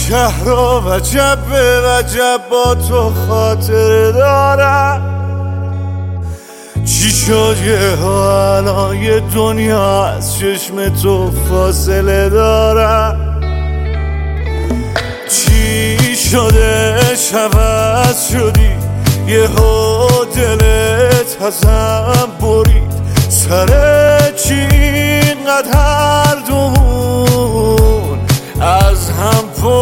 شهر و وجب به وجب با تو خاطر دارم. چی شد یه ها الان یه دنیا از چشم تو فاصله دارم. چی شده عوض شدی یه ها دلت ازم برید. سر چی اینقدر هر دومون از هم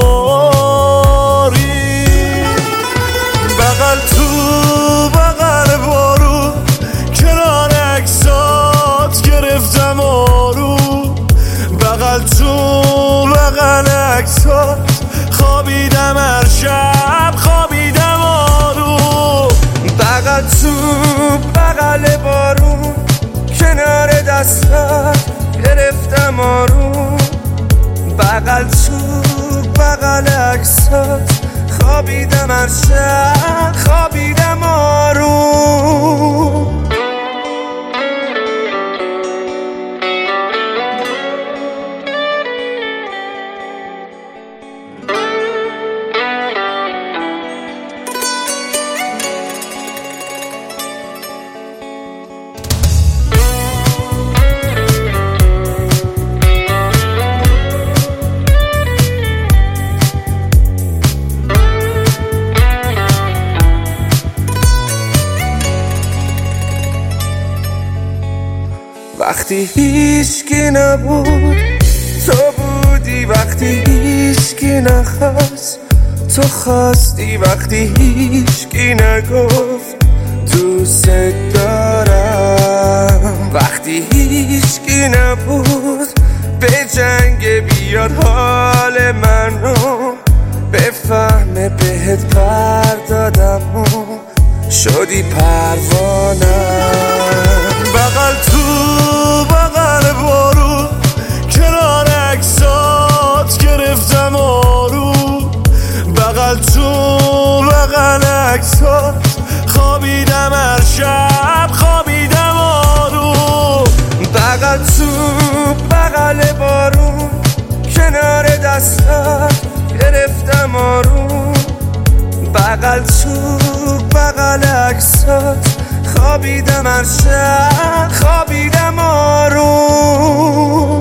پارید. بغل تو بغل بارون کنار عکسات گرفتم آروم. بغل تو بغل عکسات خوابیدم هر شب خوابیدم آروم. بغل تو بغل بارون کنار دستات گرفتم آروم. بغل تو بغل عکسات خوابیدم هر شب خوابیدم آروم. وقتی هیچکی نبود تو بودی، وقتی هیچکی نخواست تو خواستی، وقتی هیچکی نگفت دوست دارم. وقتی هیچکی نبود به جنگ بیاد حال منو بفهمه بهت پر دادم و شدی پروانم. بغل تو بغل بارون کنار عکسات گرفتم آروم. بغل تو بغل عکسات خوابیدم هر شب خوابیدم آروم. بغل تو بغل بارون کنار دستات گرفتم آروم. بغل تو بغل عکسات خوابیدم هر شب خوابیدم آروم.